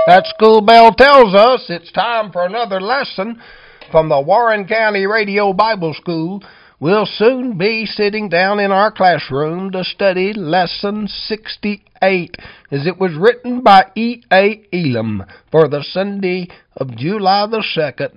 That school bell tells us it's time for another lesson from the Warren County Radio Bible School. We'll soon be sitting down in our classroom to study Lesson 68, as it was written by E.A. Elam for the Sunday of July the 2nd,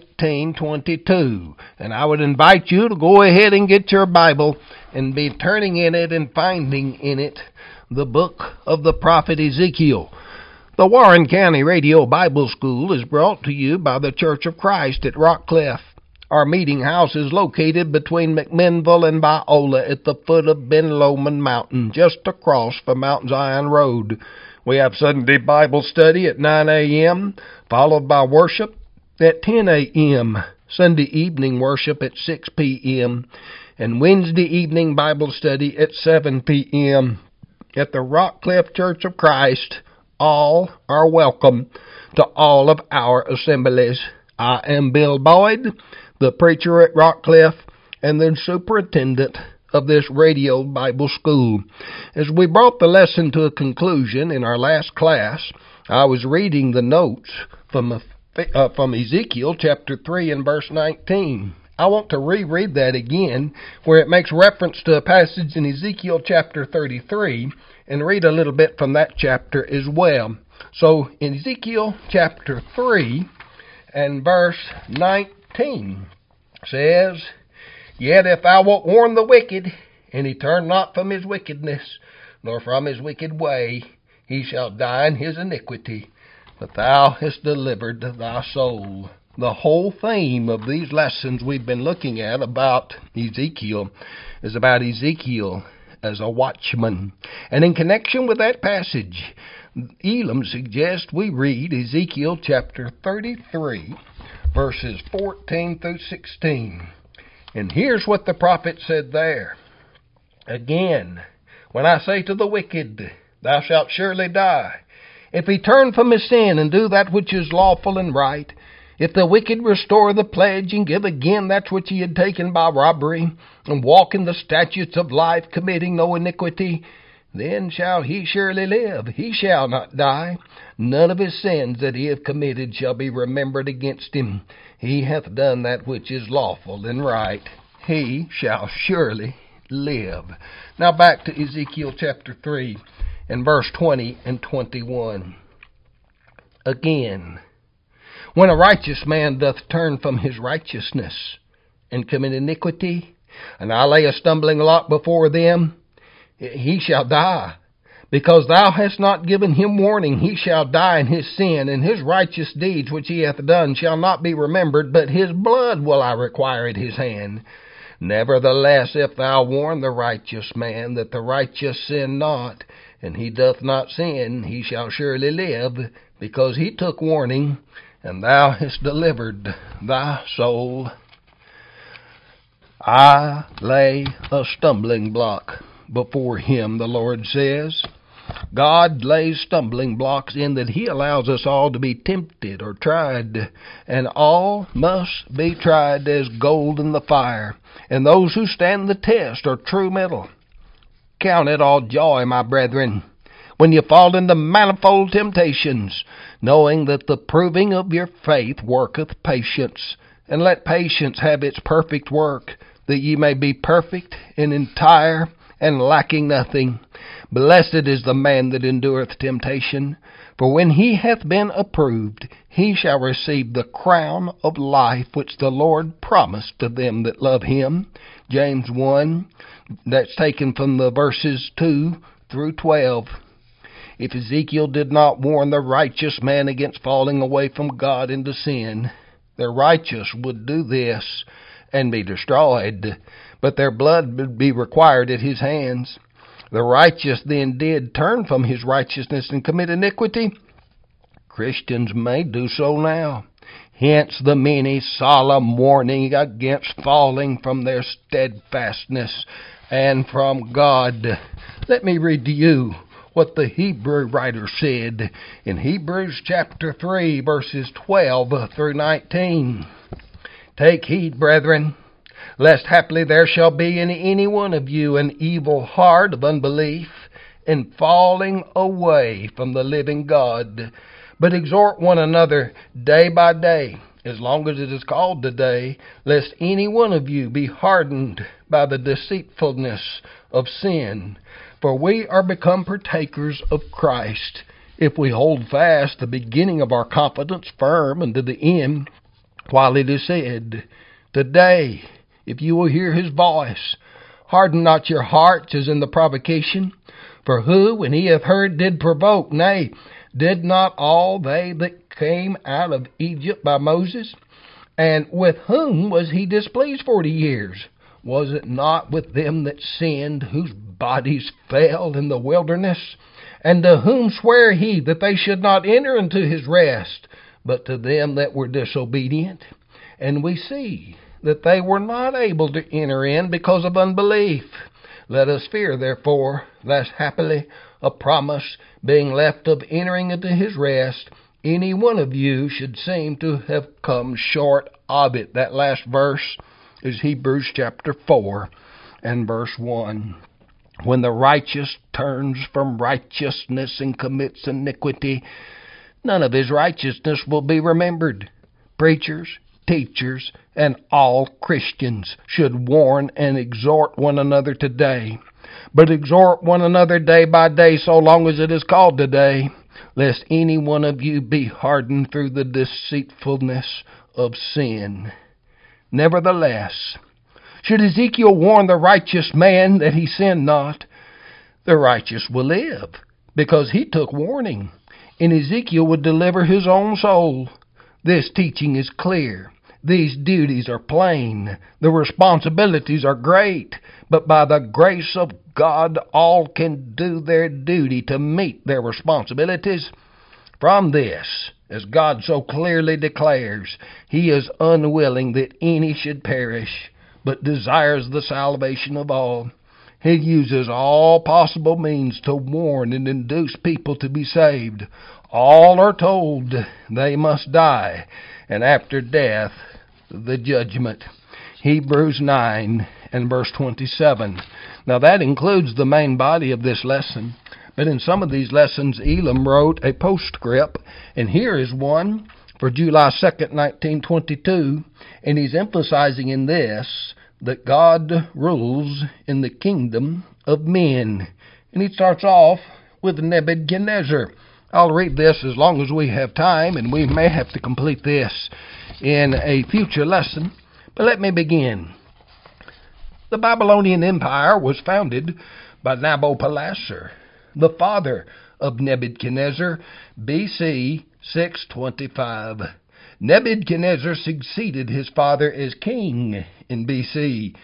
1922. And I would invite you to go ahead and get your Bible and be turning in it and finding in it the book of the prophet Ezekiel. The Warren County Radio Bible School is brought to you by the Church of Christ at Rockcliff. Our meeting house is located between McMinnville and Biola at the foot of Ben Lomond Mountain, just across from Mount Zion Road. We have Sunday Bible study at 9 a.m., followed by worship at 10 a.m., Sunday evening worship at 6 p.m., and Wednesday evening Bible study at 7 p.m. At the Rockcliff Church of Christ. All are welcome to all of our assemblies. I am Bill Boyd, the preacher at Rockcliff and the superintendent of this radio Bible school. As we brought the lesson to a conclusion in our last class, I was reading the notes from Ezekiel chapter 3 and verse 19. I want to reread that again, where it makes reference to a passage in Ezekiel chapter 33, and read a little bit from that chapter as well. So, in Ezekiel chapter 3 and verse 19 says, "Yet if I will warn the wicked, and he turn not from his wickedness, nor from his wicked way, he shall die in his iniquity, but thou hast delivered thy soul." The whole theme of these lessons we've been looking at about Ezekiel is about Ezekiel as a watchman. And in connection with that passage, Elam suggests we read Ezekiel chapter 33, verses 14 through 16. And here's what the prophet said there. "Again, when I say to the wicked, thou shalt surely die, if he turn from his sin and do that which is lawful and right, if the wicked restore the pledge and give again that which he had taken by robbery, and walk in the statutes of life, committing no iniquity, then shall he surely live, he shall not die. None of his sins that he hath committed shall be remembered against him. He hath done that which is lawful and right. He shall surely live." Now back to Ezekiel chapter 3 and verse 20 and 21. "Again, when a righteous man doth turn from his righteousness and commit iniquity, and I lay a stumbling block before them, he shall die. Because thou hast not given him warning, he shall die in his sin, and his righteous deeds which he hath done shall not be remembered, but his blood will I require at his hand. Nevertheless, if thou warn the righteous man that the righteous sin not, and he doth not sin, he shall surely live, because he took warning, and thou hast delivered thy soul. I lay a stumbling block before him," the Lord says. God lays stumbling blocks in that he allows us all to be tempted or tried, and all must be tried as gold in the fire, and those who stand the test are true metal. "Count it all joy, my brethren, when you fall into manifold temptations, knowing that the proving of your faith worketh patience. And let patience have its perfect work, that ye may be perfect and entire, and lacking nothing. Blessed is the man that endureth temptation, for when he hath been approved, he shall receive the crown of life which the Lord promised to them that love him." James 1, that's taken from the verses 2 through 12. If Ezekiel did not warn the righteous man against falling away from God into sin, the righteous would do this and be destroyed, but their blood would be required at his hands. The righteous then did turn from his righteousness and commit iniquity. Christians may do so now. Hence the many solemn warning against falling from their steadfastness and from God. Let me read to you what the Hebrew writer said in Hebrews chapter 3, verses 12 through 19. "Take heed, brethren, lest haply there shall be in any one of you an evil heart of unbelief, in falling away from the living God, But exhort one another day by day, as long as it is called today, lest any one of you be hardened by the deceitfulness of sin. For we are become partakers of Christ, if we hold fast the beginning of our confidence firm unto the end, while it is said, Today, if you will hear his voice, harden not your hearts as in the provocation. For who, when he hath heard, did provoke? Nay, did not all they that came out of Egypt by Moses? And with whom was he displeased 40 years? Was it not with them that sinned, whose bodies fell in the wilderness? And to whom sware he that they should not enter into his rest, but to them that were disobedient? And we see that they were not able to enter in because of unbelief. Let us fear, therefore, lest haply a promise being left of entering into his rest, any one of you should seem to have come short of it. That last verse is Hebrews chapter 4 and verse 1. When the righteous turns from righteousness and commits iniquity, none of his righteousness will be remembered. Preachers, teachers, and all Christians should warn and exhort one another today. But exhort one another day by day, so long as it is called today, lest any one of you be hardened through the deceitfulness of sin. Nevertheless, should Ezekiel warn the righteous man that he sin not, the righteous will live, because he took warning, and Ezekiel would deliver his own soul. This teaching is clear. These duties are plain. The responsibilities are great. But by the grace of God, all can do their duty to meet their responsibilities. From this, as God so clearly declares, he is unwilling that any should perish, but desires the salvation of all. He uses all possible means to warn and induce people to be saved. All are told they must die, and after death, the judgment. Hebrews 9 and verse 27. Now that includes the main body of this lesson, but in some of these lessons Elam wrote a postscript, and here is one for July 2nd, 1922, and he's emphasizing in this that God rules in the kingdom of men. And he starts off with Nebuchadnezzar. I'll read this as long as we have time, and we may have to complete this in a future lesson. But let me begin. The Babylonian Empire was founded by Nabopolassar, the father of Nebuchadnezzar, B.C. 625. Nebuchadnezzar succeeded his father as king in B.C.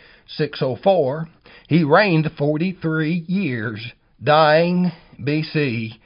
604. He reigned 43 years, dying B.C.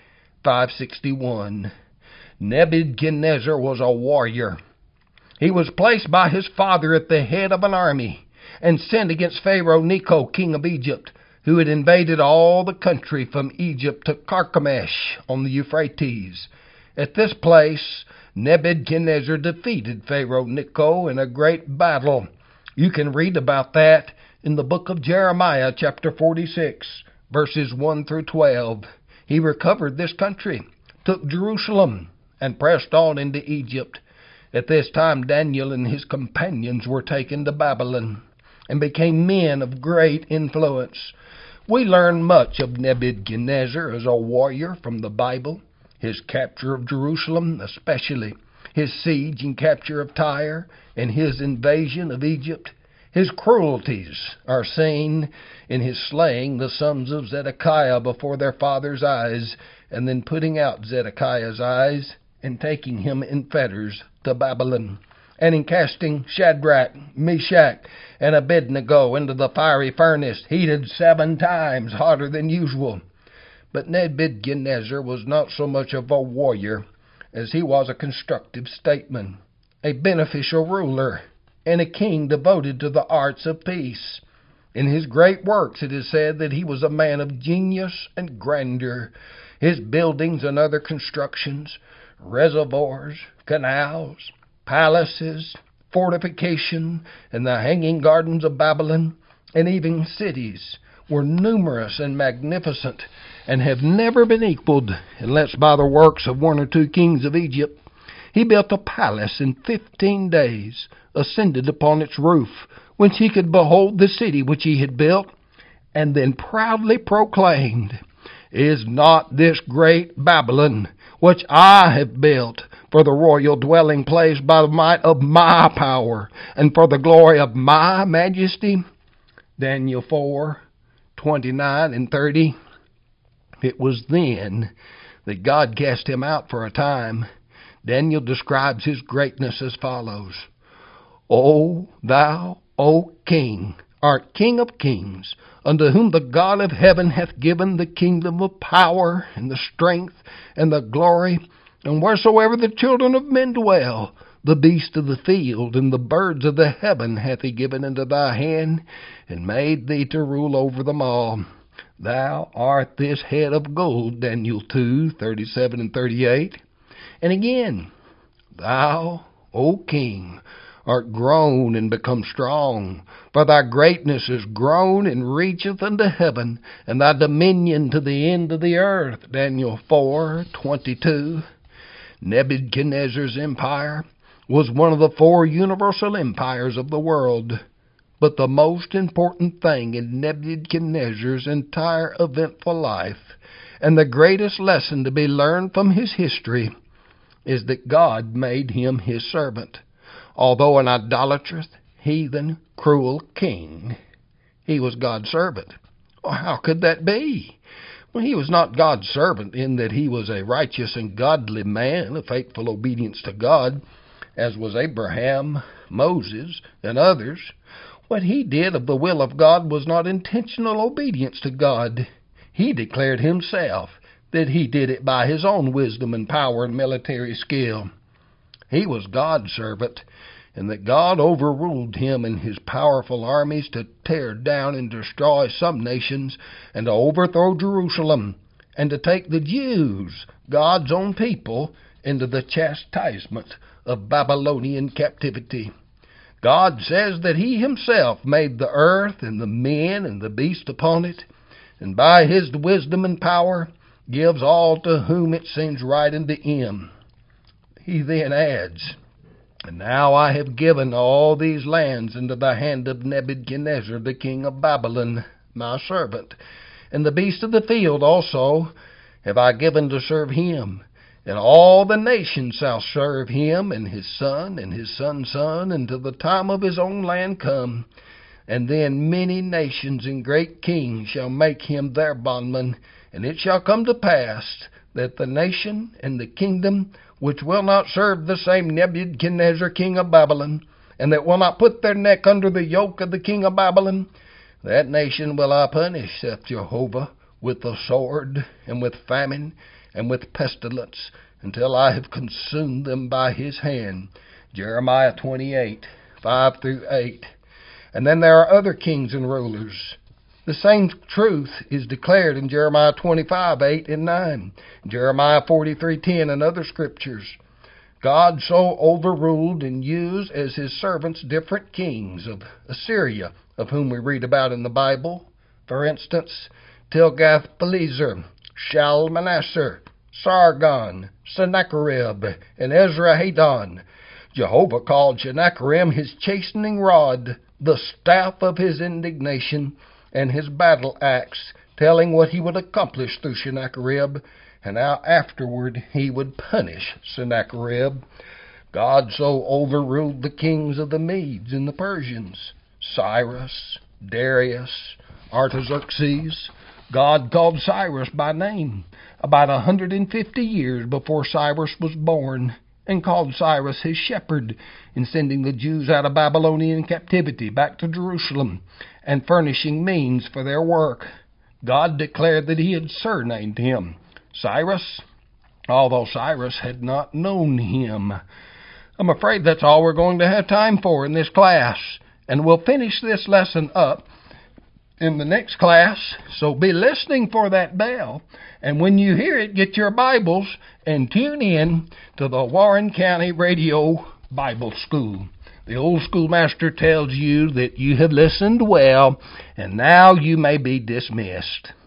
561. Nebuchadnezzar was a warrior. He was placed by his father at the head of an army and sent against Pharaoh Necho, king of Egypt, who had invaded all the country from Egypt to Carchemish on the Euphrates. At this place, Nebuchadnezzar defeated Pharaoh Necho in a great battle. You can read about that in the book of Jeremiah, chapter 46, verses 1 through 12. He recovered this country, took Jerusalem, and pressed on into Egypt. At this time, Daniel and his companions were taken to Babylon and became men of great influence. We learn much of Nebuchadnezzar as a warrior from the Bible, his capture of Jerusalem especially, his siege and capture of Tyre, and his invasion of Egypt. His cruelties are seen in his slaying the sons of Zedekiah before their father's eyes, and then putting out Zedekiah's eyes and taking him in fetters to Babylon, and in casting Shadrach, Meshach, and Abednego into the fiery furnace, heated 7 times hotter than usual. But Nebuchadnezzar was not so much of a warrior as he was a constructive statesman, a beneficial ruler, and a king devoted to the arts of peace. In his great works it is said that he was a man of genius and grandeur. His buildings and other constructions, reservoirs, canals, palaces, fortification, and the hanging gardens of Babylon, and even cities, were numerous and magnificent, and have never been equaled unless by the works of one or two kings of Egypt. He built a palace in 15 days, ascended upon its roof, whence he could behold the city which he had built, and then proudly proclaimed, Is not this great Babylon, which I have built, for the royal dwelling place by the might of my power, and for the glory of my majesty? Daniel 4:29 and 30. It was then that God cast him out for a time. Daniel describes his greatness as follows. O thou, O King, art King of kings, unto whom the God of heaven hath given the kingdom of power, and the strength, and the glory, and wheresoever the children of men dwell, the beasts of the field and the birds of the heaven hath he given into thy hand, and made thee to rule over them all. Thou art this head of gold, Daniel 2:37 and 38. And again, Thou, O King, art grown and become strong, for thy greatness is grown and reacheth unto heaven, and thy dominion to the end of the earth. Daniel 4:22. Nebuchadnezzar's empire was one of the 4 universal empires of the world. But the most important thing in Nebuchadnezzar's entire eventful life, and the greatest lesson to be learned from his history, is that God made him his servant. Although an idolatrous, heathen, cruel king, he was God's servant. Well, how could that be? Well, he was not God's servant in that he was a righteous and godly man of faithful obedience to God, as was Abraham, Moses, and others. What he did of the will of God was not intentional obedience to God. He declared himself that he did it by his own wisdom and power and military skill. He was God's servant, and that God overruled him and his powerful armies to tear down and destroy some nations, and to overthrow Jerusalem, and to take the Jews, God's own people, into the chastisement of Babylonian captivity. God says that he himself made the earth and the men and the beast upon it, and by his wisdom and power gives all to whom it seems right unto him. He then adds, And now I have given all these lands into the hand of Nebuchadnezzar the king of Babylon, my servant, and the beasts of the field also have I given to serve him. And all the nations shall serve him, and his son, and his son's son, until the time of his own land come. And then many nations and great kings shall make him their bondman. And it shall come to pass that the nation and the kingdom which will not serve the same Nebuchadnezzar king of Babylon, and that will not put their neck under the yoke of the king of Babylon, that nation will I punish, saith Jehovah, with the sword, and with famine, and with pestilence, until I have consumed them by his hand. Jeremiah 28:5-8. And then there are other kings and rulers. The same truth is declared in Jeremiah 25:8 and 9, Jeremiah 43:10, and other scriptures. God so overruled and used as his servants different kings of Assyria, of whom we read about in the Bible. For instance, Tilgath-Pileser, Shalmaneser, Sargon, Sennacherib, and Esarhaddon. Jehovah called Sennacherib his chastening rod, the staff of his indignation, and his battle axe, telling what he would accomplish through Sennacherib, and how afterward he would punish Sennacherib. God so overruled the kings of the Medes and the Persians, Cyrus, Darius, Artaxerxes. God called Cyrus by name about 150 years before Cyrus was born, and called Cyrus his shepherd in sending the Jews out of Babylonian captivity back to Jerusalem and furnishing means for their work. God declared that he had surnamed him Cyrus, although Cyrus had not known him. I'm afraid that's all we're going to have time for in this class, and we'll finish this lesson up in the next class, so be listening for that bell. And when you hear it, get your Bibles and tune in to the Warren County Radio Bible School. The old schoolmaster tells you that you have listened well, and now you may be dismissed.